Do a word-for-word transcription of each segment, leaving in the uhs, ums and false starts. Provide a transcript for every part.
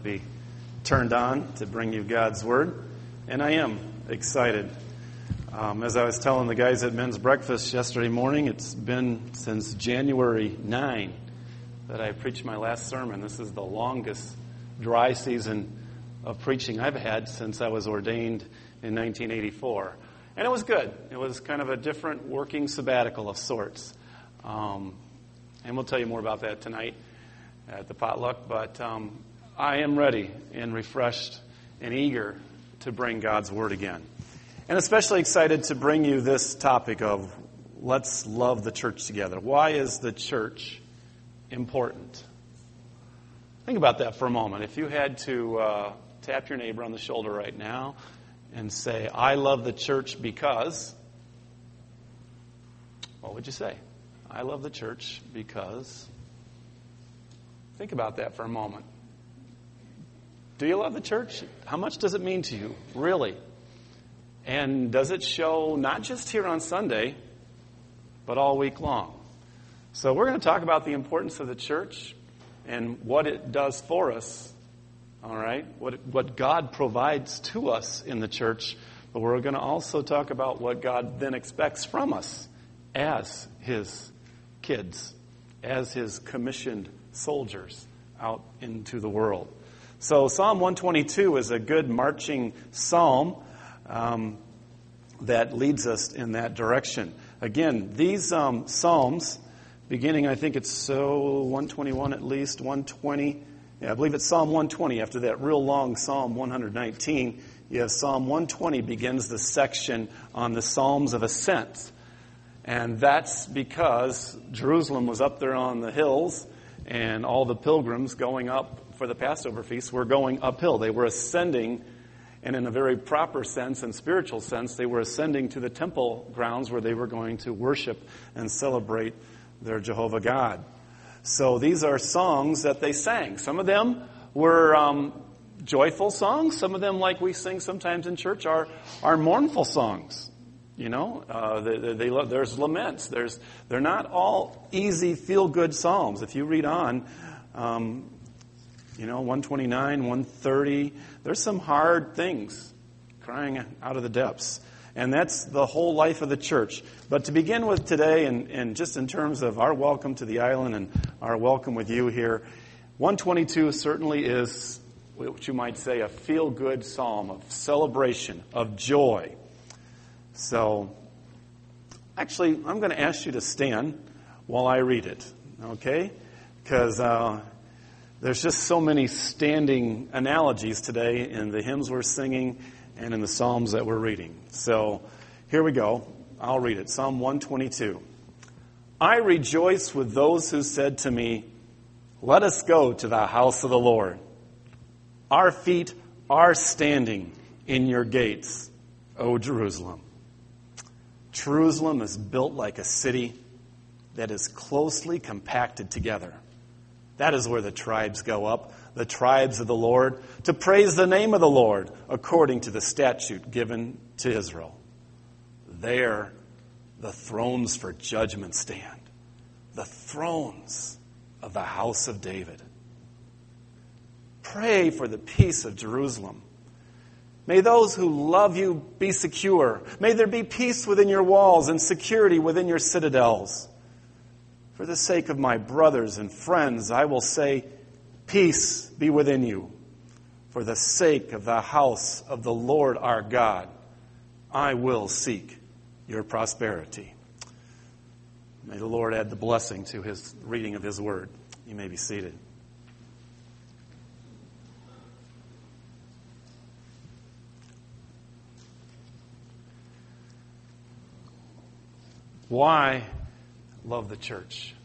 be turned on to bring you God's Word, and I am excited. Um, as I was telling the guys at men's breakfast yesterday morning, it's been since January ninth that I preached my last sermon. This is the longest dry season of preaching I've had since I was ordained in nineteen eighty-four. And it was good. It was kind of a different working sabbatical of sorts. Um, and we'll tell you more about that tonight at the potluck. But um, I am ready and refreshed and eager to bring God's Word again. And especially excited to bring you this topic of let's love the church together. Why is the church important? Think about that for a moment. If you had to uh, tap your neighbor on the shoulder right now and say, I love the church because, what would you say? I love the church because. Think about that for a moment. Do you love the church? How much does it mean to you, really? And does it show not just here on Sunday, but all week long? So we're going to talk about the importance of the church and what it does for us, all right? What what God provides to us in the church, but we're going to also talk about what God then expects from us as His kids, as His commissioned soldiers out into the world. So Psalm one twenty-two is a good marching psalm um, that leads us in that direction. Again, these um, psalms, beginning, I think it's so one twenty-one at least, one twenty. Yeah, I believe it's Psalm one twenty. After that real long Psalm one nineteen, you have Psalm one twenty begins the section on the Psalms of Ascent. And that's because Jerusalem was up there on the hills, and all the pilgrims going up for the Passover feast were going uphill. They were ascending, and in a very proper sense and spiritual sense, they were ascending to the temple grounds where they were going to worship and celebrate their Jehovah God. So these are songs that they sang. Some of them were um, joyful songs. Some of them, like we sing sometimes in church, are are mournful songs. You know, uh, they, they, they, there's laments. There's they're not all easy, feel-good psalms. If you read on, um, you know, one twenty-nine, one thirty, there's some hard things crying out of the depths. And that's the whole life of the church. But to begin with today, and, and just in terms of our welcome to the island and our welcome with you here, one twenty-two certainly is what you might say a feel-good psalm of celebration, of joy. So, actually, I'm going to ask you to stand while I read it, okay? Because uh, there's just so many standing analogies today in the hymns we're singing and in the Psalms that we're reading. So, here we go. I'll read it. Psalm one twenty-two. I rejoice with those who said to me, let us go to the house of the Lord. Our feet are standing in your gates, O Jerusalem. Jerusalem is built like a city that is closely compacted together. That is where the tribes go up, the tribes of the Lord, to praise the name of the Lord according to the statute given to Israel. There, the thrones for judgment stand, the thrones of the house of David. Pray for the peace of Jerusalem. May those who love you be secure. May there be peace within your walls and security within your citadels. For the sake of my brothers and friends, I will say, peace be within you. For the sake of the house of the Lord our God, I will seek your prosperity. May the Lord add the blessing to his reading of his word. You may be seated. Why love the church?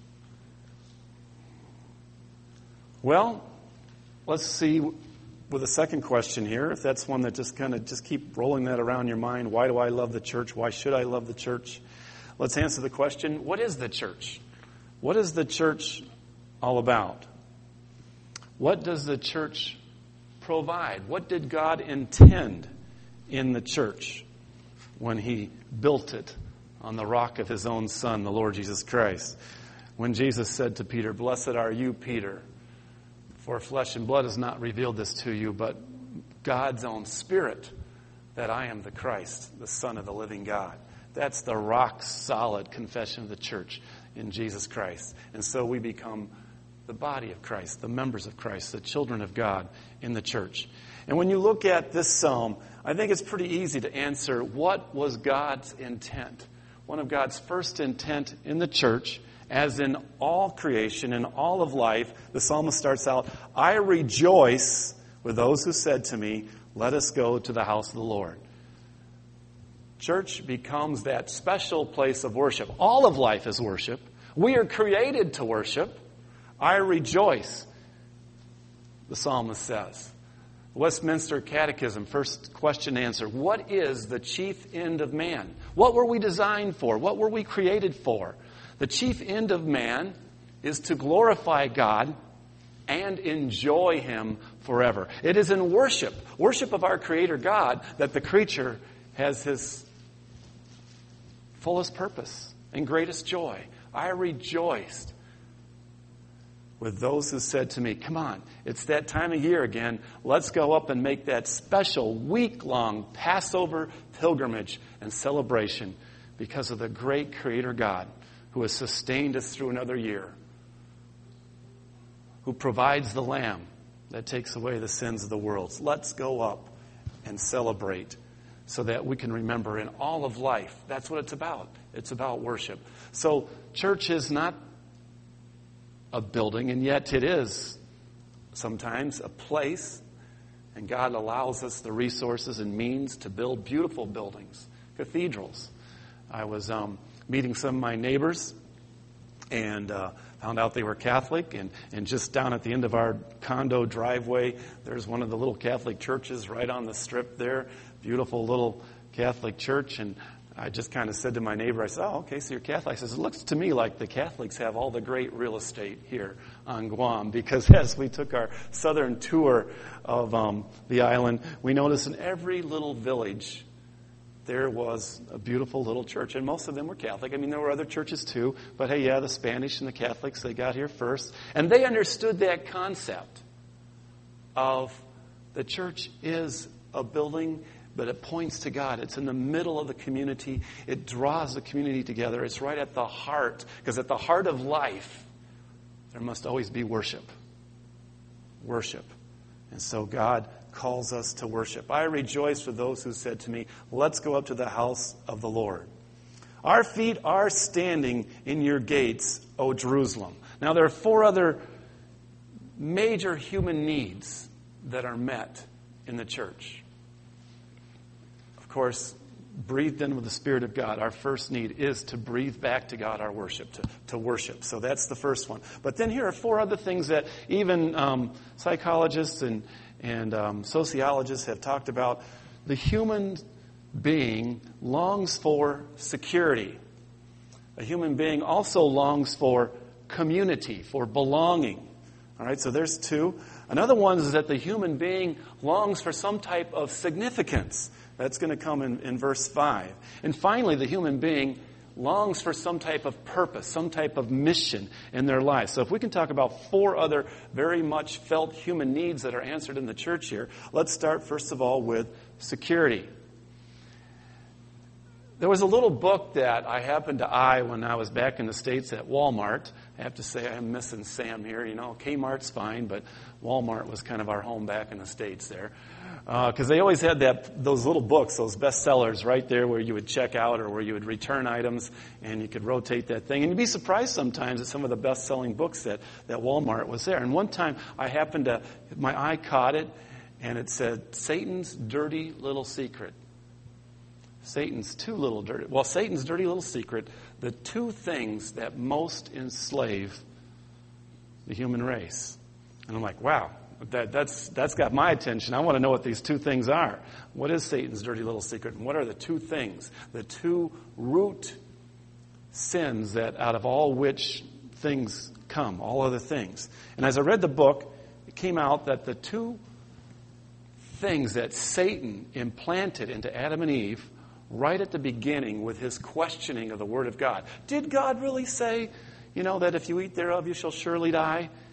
Well, let's see with the second question here, if that's one that just kind of just keep rolling that around your mind. Why do I love the church? Why should I love the church? Let's answer the question, what is the church? What is the church all about? What does the church provide? What did God intend in the church when He built it on the rock of His own Son, the Lord Jesus Christ? When Jesus said to Peter, "Blessed are you, Peter, For flesh and blood has not revealed this to you, but God's own Spirit, that I am the Christ, the Son of the living God. That's the rock-solid confession of the church in Jesus Christ. And so we become the body of Christ, the members of Christ, the children of God in the church. And when you look at this psalm, I think it's pretty easy to answer what was God's intent. One of God's first intent in the church, as in all creation, in all of life, the psalmist starts out, I rejoice with those who said to me, let us go to the house of the Lord. Church becomes that special place of worship. All of life is worship. We are created to worship. I rejoice, the psalmist says. Westminster Catechism, first question answer. What is the chief end of man? What were we designed for? What were we created for? The chief end of man is to glorify God and enjoy Him forever. It is in worship, worship of our Creator God, that the creature has his fullest purpose and greatest joy. I rejoiced with those who said to me, come on, it's that time of year again. Let's go up and make that special week-long Passover pilgrimage and celebration because of the great Creator God who has sustained us through another year, who provides the Lamb that takes away the sins of the world. Let's go up and celebrate so that we can remember in all of life. That's what it's about. It's about worship. So church is not a building, and yet it is sometimes a place, and God allows us the resources and means to build beautiful buildings, cathedrals. I was um, meeting some of my neighbors and uh, found out they were Catholic, and, and just down at the end of our condo driveway, there's one of the little Catholic churches right on the strip there, beautiful little Catholic church, and I just kind of said to my neighbor, I said, oh, okay, so you're Catholic. I says, it looks to me like the Catholics have all the great real estate here on Guam, because as we took our southern tour of um, the island, we noticed in every little village there was a beautiful little church, and most of them were Catholic. I mean, there were other churches too, but hey, yeah, the Spanish and the Catholics, they got here first. And they understood that concept of the church is a building, but it points to God. It's in the middle of the community. It draws the community together. It's right at the heart, because at the heart of life, there must always be worship. Worship. And so God calls us to worship. I rejoice for those who said to me, let's go up to the house of the Lord. Our feet are standing in your gates, O Jerusalem. Now there are four other major human needs that are met in the church. Of course, breathed in with the Spirit of God, our first need is to breathe back to God our worship, to, to worship. So that's the first one. But then here are four other things that even um, psychologists and, and um, sociologists have talked about. The human being longs for security. A human being also longs for community, for belonging. All right, so there's two. Another one is that the human being longs for some type of significance. That's going to come in, in verse five. And finally, the human being longs for some type of purpose, some type of mission in their life. So if we can talk about four other very much felt human needs that are answered in the church here, let's start first of all with security. There was a little book that I happened to eye when I was back in the States at Walmart. I have to say I'm missing Sam here. You know, Kmart's fine, but Walmart was kind of our home back in the States there. Because uh, they always had that those little books, those bestsellers right there where you would check out or where you would return items and you could rotate that thing. And you'd be surprised sometimes at some of the best-selling books that, that Walmart was there. And one time I happened to, my eye caught it, and it said, Satan's Dirty Little Secret. Satan's two little dirty, well, Satan's dirty little secret, the two things that most enslave the human race. And I'm like, wow, that, that's that's got my attention. I want to know what these two things are. What is Satan's dirty little secret? And what are the two things, the two root sins that out of all which things come, all other things? And as I read the book, it came out that the two things that Satan implanted into Adam and Eve right at the beginning with his questioning of the Word of God. Did God really say, you know, that if you eat thereof, you shall surely die?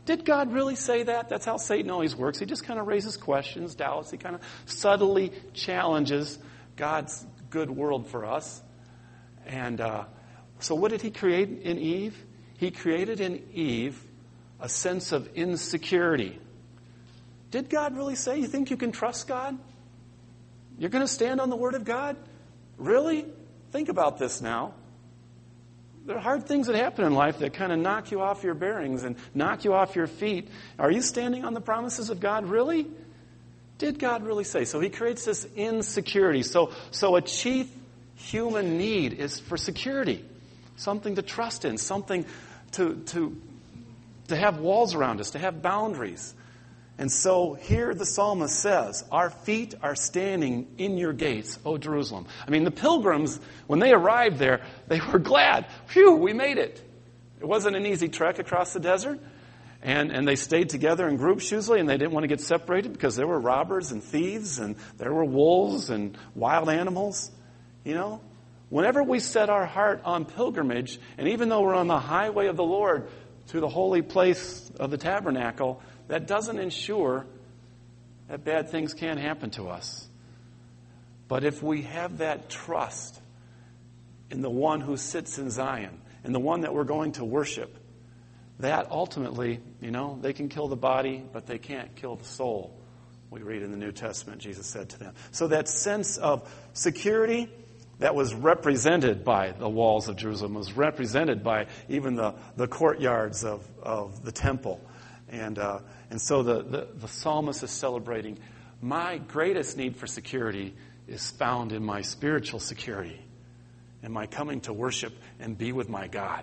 Did God really say that? That's how Satan always works. He just kind of raises questions, doubts. He kind of subtly challenges God's good world for us. And uh, so what did he create in Eve? He created in Eve a sense of insecurity. Did God really say, you think you can trust God? You're going to stand on the Word of God? Really? Think about this now. There are hard things that happen in life that kind of knock you off your bearings and knock you off your feet. Are you standing on the promises of God? Really? Did God really say? So he creates this insecurity. So, so a chief human need is for security. Something to trust in. Something to, to, to have walls around us. To have boundaries. And so here the psalmist says, our feet are standing in your gates, O Jerusalem. I mean, the pilgrims, when they arrived there, they were glad. Phew, we made it. It wasn't an easy trek across the desert. And, and they stayed together in groups usually, and they didn't want to get separated because there were robbers and thieves, and there were wolves and wild animals. You know, whenever we set our heart on pilgrimage, and even though we're on the highway of the Lord to the holy place of the tabernacle, that doesn't ensure that bad things can't happen to us. But if we have that trust in the one who sits in Zion, and the one that we're going to worship, that ultimately, you know, they can kill the body, but they can't kill the soul. We read in the New Testament, Jesus said to them. So that sense of security that was represented by the walls of Jerusalem, was represented by even the, the courtyards of, of the temple. And uh, and so the, the, the psalmist is celebrating, my greatest need for security is found in my spiritual security, in my coming to worship and be with my God.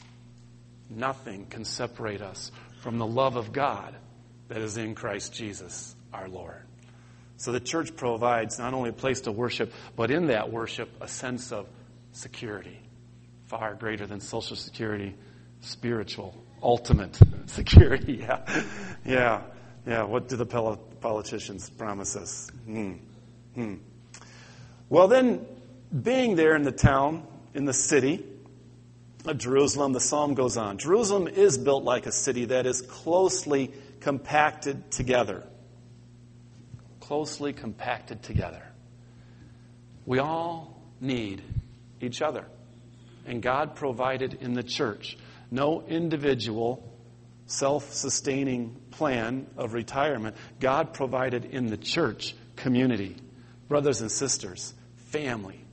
Nothing can separate us from the love of God that is in Christ Jesus, our Lord. So the church provides not only a place to worship, but in that worship, a sense of security, far greater than social security, spiritual ultimate security. Yeah. Yeah. Yeah. What do the politicians promise us? Hmm. Hmm. Well, then, being there in the town, in the city of Jerusalem, the psalm goes on. Jerusalem is built like a city that is closely compacted together. Closely compacted together. We all need each other. And God provided in the church. No individual self-sustaining plan of retirement. God provided in the church community, brothers and sisters, family.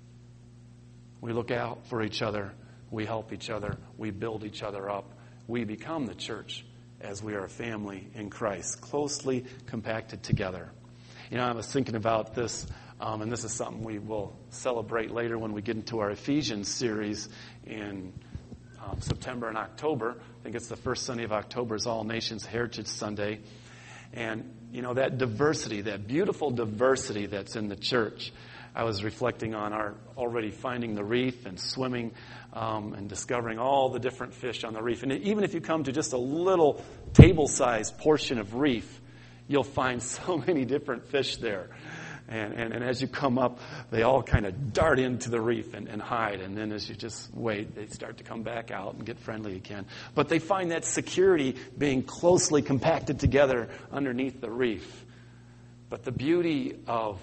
We look out for each other. We help each other. We build each other up. We become the church as we are a family in Christ, closely compacted together. You know, I was thinking about this, um, and this is something we will celebrate later when we get into our Ephesians series in Um, September and October. I think it's the first Sunday of October is All Nations Heritage Sunday. And, you know, that diversity, that beautiful diversity that's in the church. I was reflecting on our already finding the reef and swimming um, and discovering all the different fish on the reef. And even if you come to just a little table-sized portion of reef, you'll find so many different fish there. And, and, and as you come up, they all kind of dart into the reef and, and hide. And then as you just wait, they start to come back out and get friendly again. But they find that security being closely compacted together underneath the reef. But the beauty of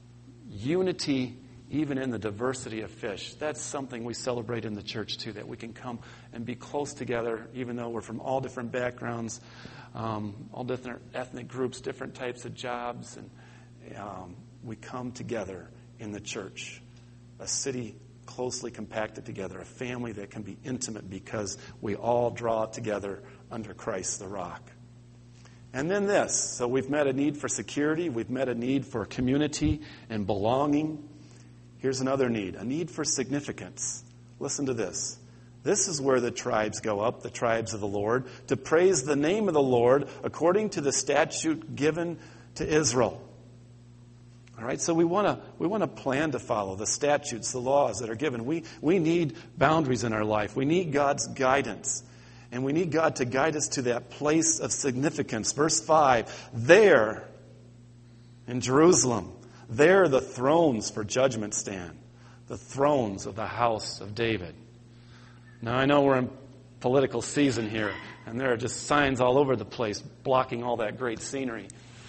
unity, even in the diversity of fish, that's something we celebrate in the church too, that we can come and be close together, even though we're from all different backgrounds, um, all different ethnic groups, different types of jobs, and um, we come together in the church, a city closely compacted together, a family that can be intimate because we all draw together under Christ the rock. And then this, so we've met a need for security, we've met a need for community and belonging. Here's another need, a need for significance. Listen to this. This is where the tribes go up, the tribes of the Lord, to praise the name of the Lord according to the statute given to Israel. All right, so we want to we want a plan to follow, the statutes, the laws that are given. We we need boundaries in our life. We need God's guidance. And we need God to guide us to that place of significance. Verse five, there in Jerusalem, there the thrones for judgment stand, the thrones of the house of David. Now I know we're in political season here, And there are just signs all over the place blocking all that great scenery.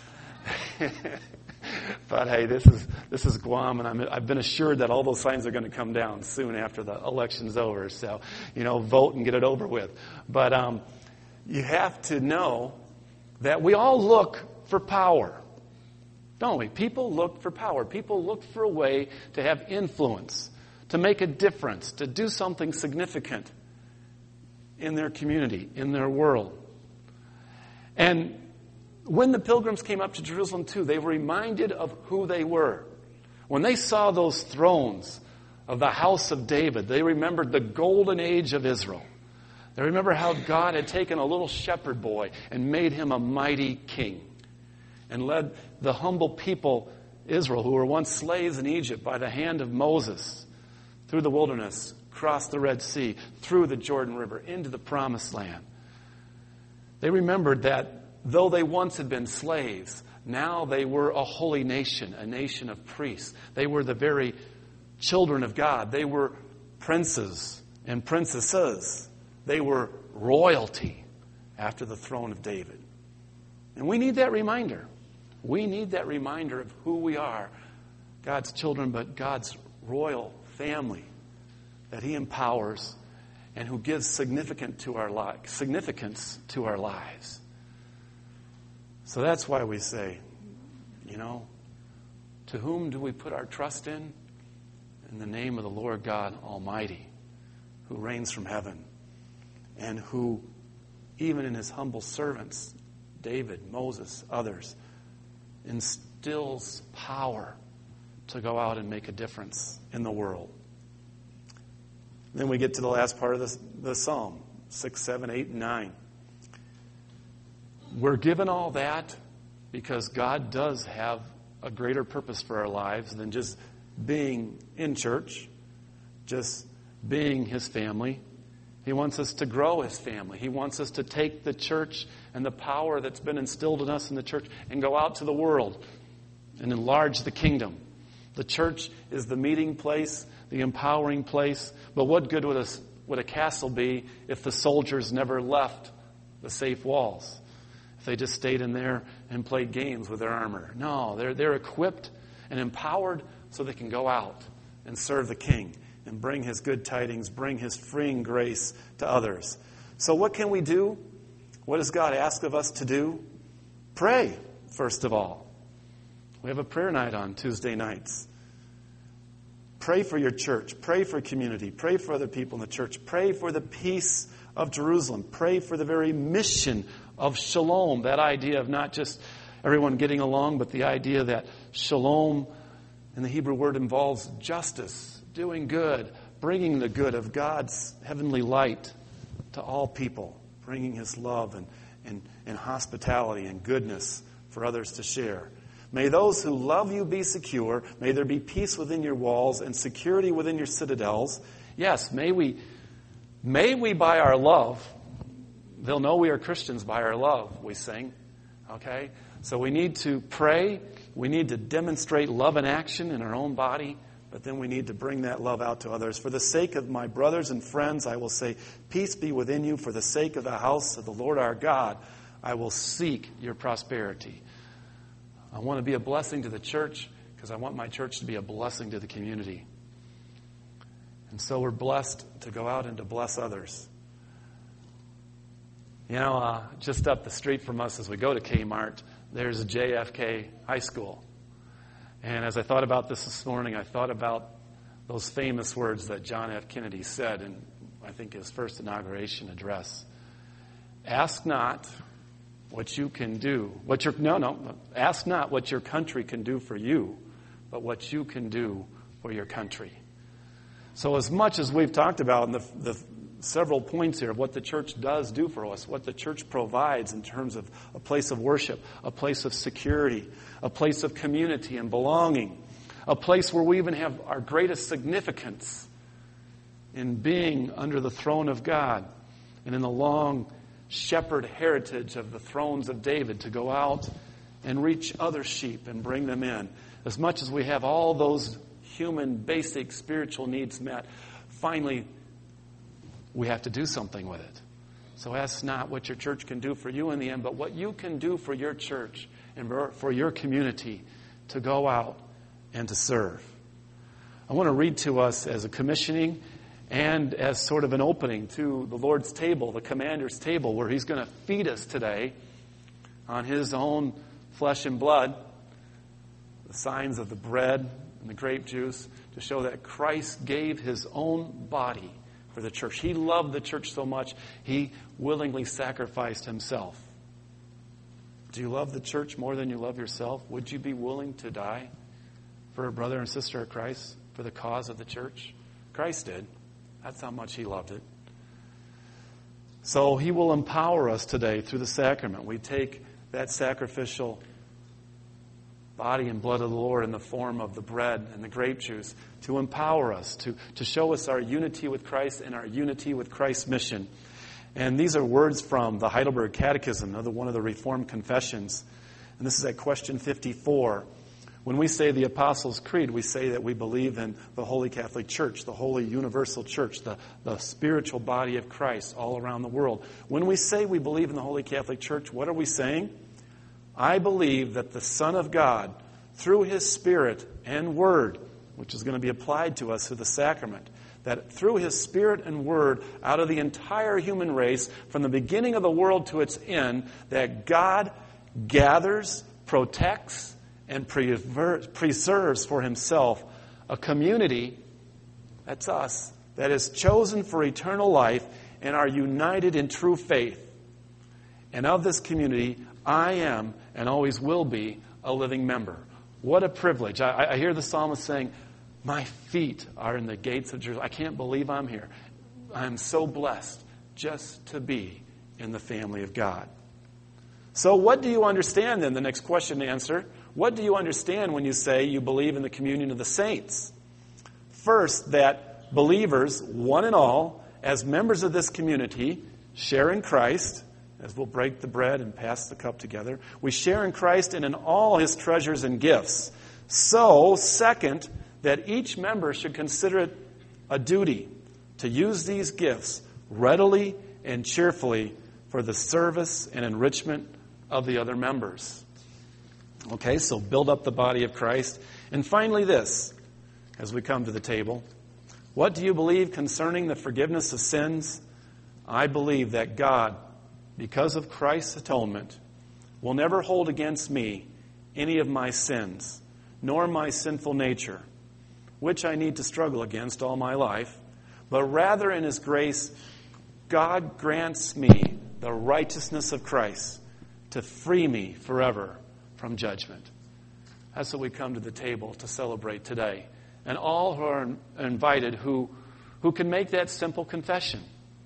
But hey, this is this is Guam, and I'm, I've been assured that all those signs are going to come down soon after the election's over. So, you know, vote and get it over with. But um, you have to know that we all look for power, don't we? People look for power. People look for a way to have influence, to make a difference, to do something significant in their community, in their world. And when the pilgrims came up to Jerusalem too, they were reminded of who they were. When they saw those thrones of the house of David, they remembered the golden age of Israel. They remember how God had taken a little shepherd boy and made him a mighty king and led the humble people, Israel, who were once slaves in Egypt, by the hand of Moses through the wilderness, across the Red Sea, through the Jordan River, into the Promised Land. They remembered that though they once had been slaves, now they were a holy nation, a nation of priests. They were the very children of God. They were princes and princesses. They were royalty after the throne of David. And we need that reminder. We need that reminder of who we are, God's children, but God's royal family that He empowers and who gives significant to our li- significance to our lives. So that's why we say, you know, to whom do we put our trust in? In the name of the Lord God Almighty, who reigns from heaven, and who, even in His humble servants, David, Moses, others, instills power to go out and make a difference in the world. Then we get to the last part of this, the psalm, six, seven, eight, and nine. We're given all that because God does have a greater purpose for our lives than just being in church, just being His family. He wants us to grow His family. He wants us to take the church and the power that's been instilled in us in the church and go out to the world and enlarge the kingdom. The church is the meeting place, the empowering place. But what good would a, would a castle be if the soldiers never left the safe walls? If they just stayed in there and played games with their armor? No, they're, they're equipped and empowered so they can go out and serve the King and bring His good tidings, bring His freeing grace to others. So what can we do? What does God ask of us to do? Pray, first of all. We have a prayer night on Tuesday nights. Pray for your church. Pray for community. Pray for other people in the church. Pray for the peace of Jerusalem. Pray for the very mission of shalom. That idea of not just everyone getting along, but the idea that shalom in the Hebrew word involves justice, doing good, bringing the good of God's heavenly light to all people, bringing His love and, and, and hospitality and goodness for others to share. May those who love you be secure. May there be peace within your walls and security within your citadels. Yes, may we, may we by our love, they'll know we are Christians by our love, we sing. Okay? So we need to pray. We need to demonstrate love in action in our own body. But then we need to bring that love out to others. For the sake of my brothers and friends, I will say, peace be within you. For the sake of the house of the Lord our God, I will seek your prosperity. I want to be a blessing to the church because I want my church to be a blessing to the community. And so we're blessed to go out and to bless others. You know, uh, just up the street from us as we go to Kmart, there's a J F K High School. And as I thought about this this morning, I thought about those famous words that John F. Kennedy said in, I think, his first inauguration address. Ask not what you can do. What your no, no. Ask not what your country can do for you, but what you can do for your country. So as much as we've talked about in the, the several points here of what the church does do for us, what the church provides in terms of a place of worship, a place of security, a place of community and belonging, a place where we even have our greatest significance in being under the throne of God and in the long shepherd heritage of the thrones of David to go out and reach other sheep and bring them in. As much as we have all those human basic spiritual needs met, finally we have to do something with it. So ask not what your church can do for you in the end, but what you can do for your church and for your community to go out and to serve. I want to read to us as a commissioning and as sort of an opening to the Lord's table, the commander's table, where he's going to feed us today on his own flesh and blood, the signs of the bread and the grape juice, to show that Christ gave his own body for the church. He loved the church so much, he willingly sacrificed himself. Do you love the church more than you love yourself? Would you be willing to die for a brother and sister of Christ, for the cause of the church? Christ did. That's how much he loved it. So he will empower us today through the sacrament. We take that sacrificial body and blood of the Lord in the form of the bread and the grape juice to empower us, to, to show us our unity with Christ and our unity with Christ's mission. And these are words from the Heidelberg Catechism, another one of the Reformed confessions. And this is at question fifty-four. When we say the Apostles' Creed, we say that we believe in the Holy Catholic Church, the Holy Universal Church, the, the spiritual body of Christ all around the world. When we say we believe in the Holy Catholic Church, what are we saying? I believe that the Son of God, through His Spirit and Word, which is going to be applied to us through the sacrament, that through His Spirit and Word, out of the entire human race, from the beginning of the world to its end, that God gathers, protects, and preserves for Himself a community, that's us, that is chosen for eternal life and are united in true faith. And of this community, I am and always will be a living member. What a privilege. I, I hear the psalmist saying, my feet are in the gates of Jerusalem. I can't believe I'm here. I'm so blessed just to be in the family of God. So what do you understand then? The next question to answer. What do you understand when you say you believe in the communion of the saints? First, that believers, one and all, as members of this community, share in Christ, as we'll break the bread and pass the cup together. We share in Christ and in all His treasures and gifts. So, second, that each member should consider it a duty to use these gifts readily and cheerfully for the service and enrichment of the other members. Okay, so build up the body of Christ. And finally this, as we come to the table. What do you believe concerning the forgiveness of sins? I believe that God, because of Christ's atonement, will never hold against me any of my sins, nor my sinful nature, which I need to struggle against all my life, but rather in His grace, God grants me the righteousness of Christ to free me forever from judgment. That's what we come to the table to celebrate today. And all who are invited who, who can make that simple confession,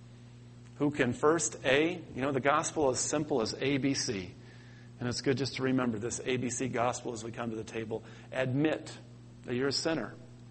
who can first, A, you know, the gospel is simple as A B C. And it's good just to remember this A B C gospel as we come to the table. Admit that you're a sinner.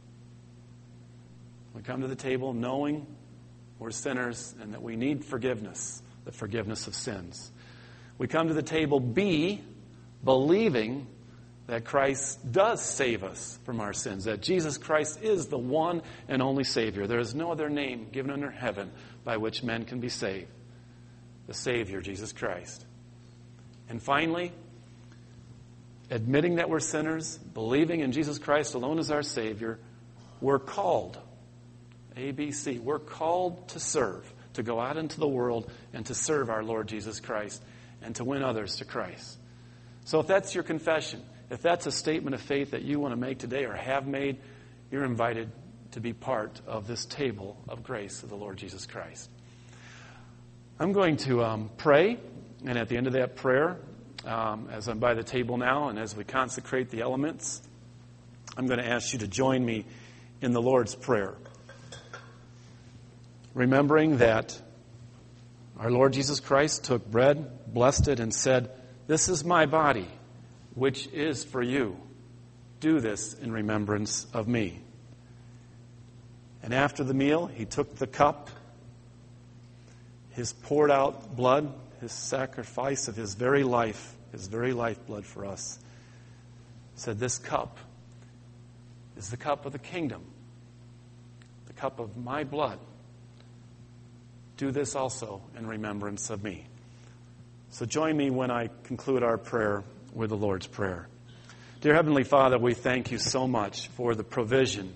We come to the table knowing we're sinners and that we need forgiveness, the forgiveness of sins. We come to the table, B, believing that Christ does save us from our sins, that Jesus Christ is the one and only Savior. There is no other name given under heaven by which men can be saved. The Savior, Jesus Christ. And finally, admitting that we're sinners, believing in Jesus Christ alone as our Savior, we're called, A B C, we're called to serve, to go out into the world and to serve our Lord Jesus Christ and to win others to Christ. So if that's your confession, if that's a statement of faith that you want to make today or have made, you're invited to be part of this table of grace of the Lord Jesus Christ. I'm going to um, pray, and at the end of that prayer, um, as I'm by the table now and as we consecrate the elements, I'm going to ask you to join me in the Lord's Prayer. Remembering that our Lord Jesus Christ took bread, blessed it, and said, "This is my body, which is for you. Do this in remembrance of me." And after the meal, He took the cup, His poured out blood, His sacrifice of His very life, His very lifeblood for us, said, "This cup is the cup of the kingdom, the cup of my blood, do this also in remembrance of me. So join me when I conclude our prayer with the Lord's Prayer. Dear Heavenly Father, we thank you so much for the provision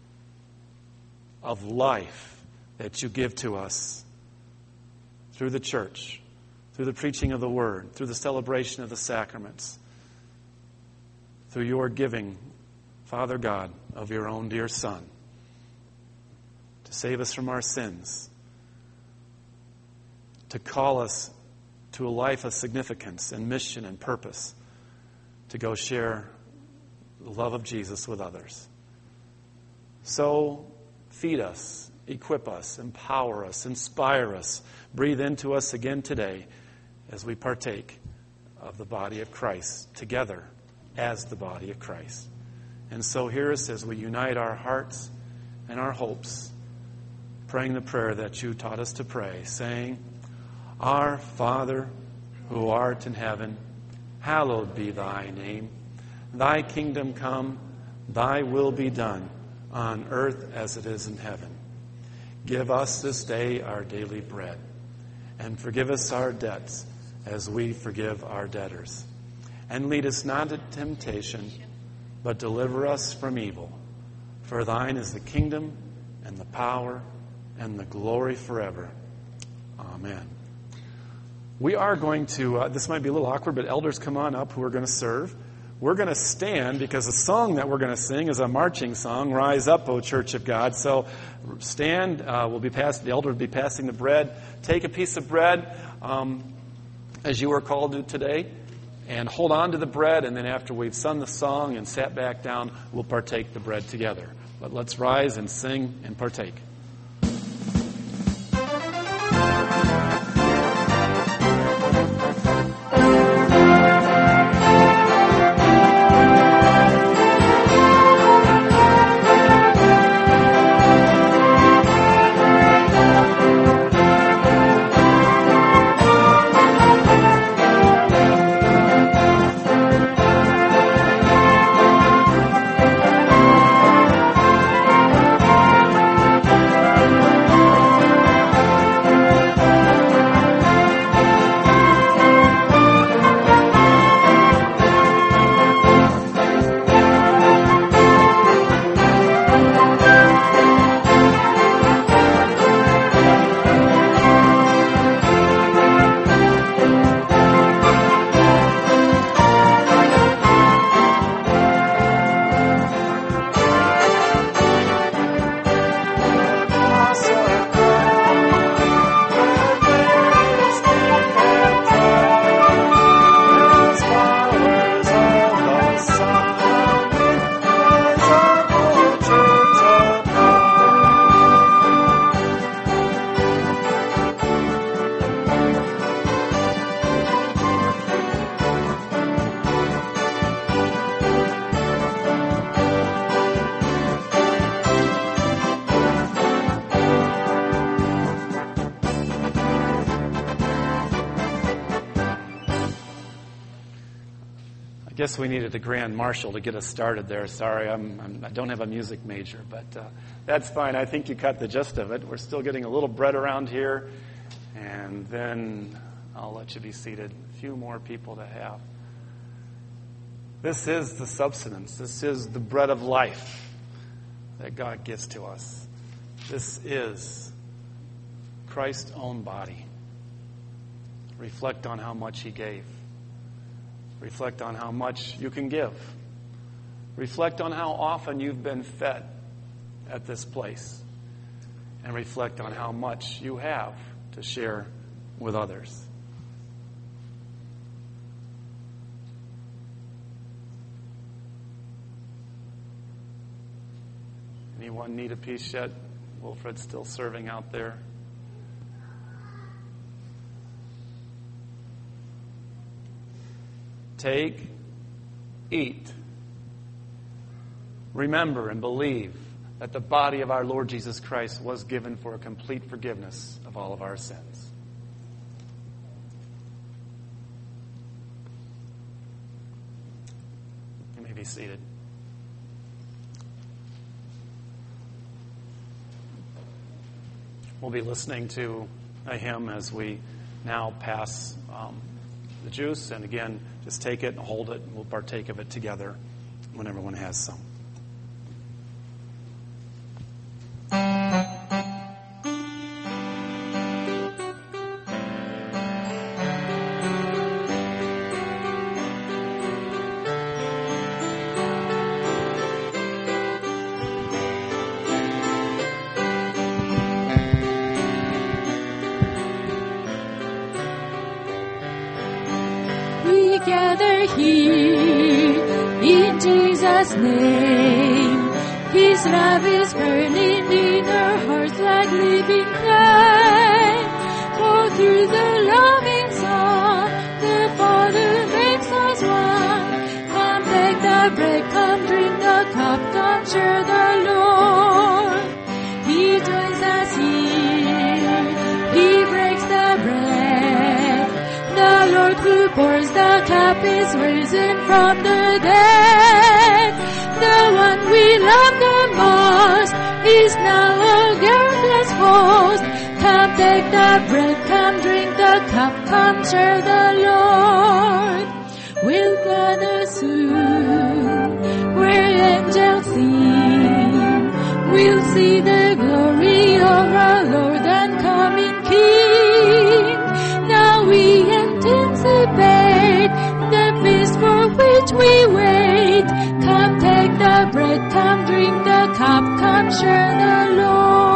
of life that you give to us through the church, through the preaching of the Word, through the celebration of the sacraments, through your giving, Father God, of your own dear Son to save us from our sins, to call us to a life of significance and mission and purpose, to go share the love of Jesus with others. So feed us, equip us, empower us, inspire us, breathe into us again today as we partake of the body of Christ together as the body of Christ. And so hear us as we unite our hearts and our hopes, praying the prayer that you taught us to pray, saying, Our Father, who art in heaven, hallowed be thy name. Thy kingdom come, thy will be done, on earth as it is in heaven. Give us this day our daily bread, and forgive us our debts as we forgive our debtors. And lead us not into temptation, but deliver us from evil. For thine is the kingdom, and the power, and the glory forever. Amen. We are going to, uh, this might be a little awkward, but elders come on up who are going to serve. We're going to stand because the song that we're going to sing is a marching song, Rise Up, O Church of God. So stand, uh, we'll be passing, the elder will be passing the bread. Take a piece of bread um, as you are called to today, and hold on to the bread, and then after we've sung the song and sat back down, we'll partake the bread together. But let's rise and sing and partake. I guess we needed a grand marshal to get us started there. Sorry, I'm, I'm, I don't have a music major, but uh, that's fine. I think you caught the gist of it. We're still getting a little bread around here, and then I'll let you be seated. A few more people to have. This is the substance. This is the bread of life that God gives to us. This is Christ's own body. Reflect on how much he gave. Reflect on how much you can give. Reflect on how often you've been fed at this place. And reflect on how much you have to share with others. Anyone need a piece yet? Wilfred's still serving out there. Take, eat. Remember and believe that the body of our Lord Jesus Christ was given for a complete forgiveness of all of our sins. You may be seated. We'll be listening to a hymn as we now pass um, the juice. And again, just take it and hold it, and we'll partake of it together when everyone has some. Jesus' name. His love is burning in our hearts like living flame. For through the loving Son, the Father makes us one. Come take the bread, come drink the cup, come share the Lord. He joins us here, He breaks the bread. The Lord who pours the cup is risen from the dead. The one we love the most is now a guiltless host. Come take the bread, come drink the cup, come share the Lord. We'll gather soon where angels sing. We'll see the glory of our Lord and coming King. Now we anticipate the feast for which we wait. Come take the bread, come drink the cup, come share the Lord.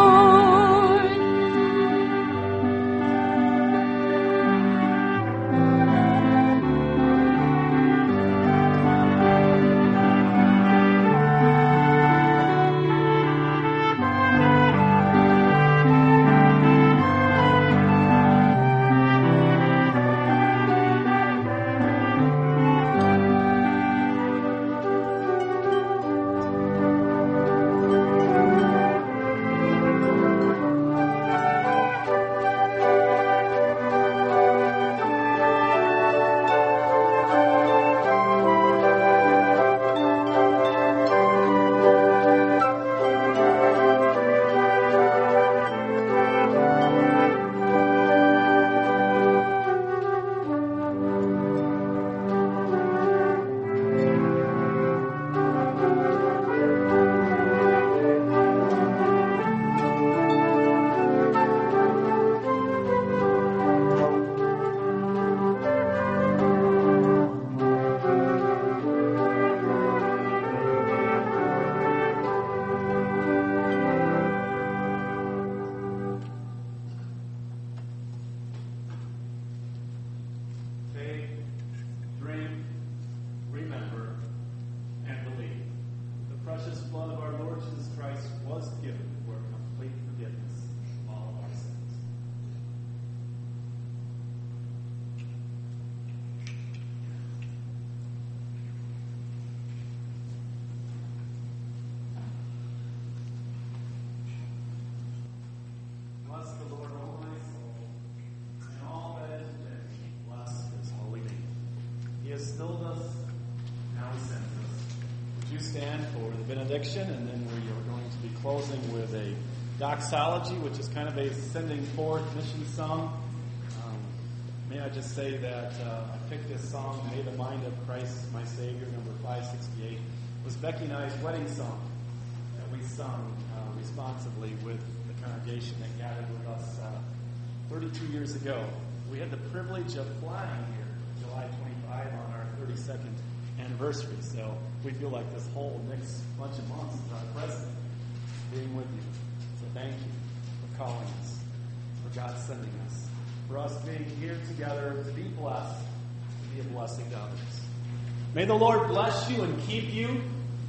And then we are going to be closing with a doxology, which is kind of a sending forth mission song. Um, may I just say that uh, I picked this song, May the Mind of Christ, My Savior, number five sixty-eight. It was Becky and I's wedding song that we sung uh, responsibly with the congregation that gathered with us uh, thirty-two years ago. We had the privilege of flying here July twenty-fifth on our thirty-second anniversary, so we feel like this whole next bunch of months is our present being with you. So thank you for calling us, for God sending us, for us being here together to be blessed, to be a blessing to others. May the Lord bless you and keep you.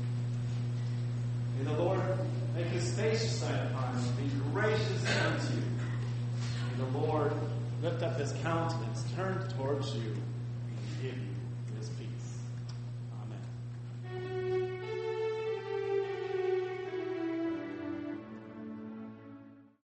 May the Lord make His face to shine upon you, be gracious unto you. May the Lord lift up His countenance, turn towards you, and give you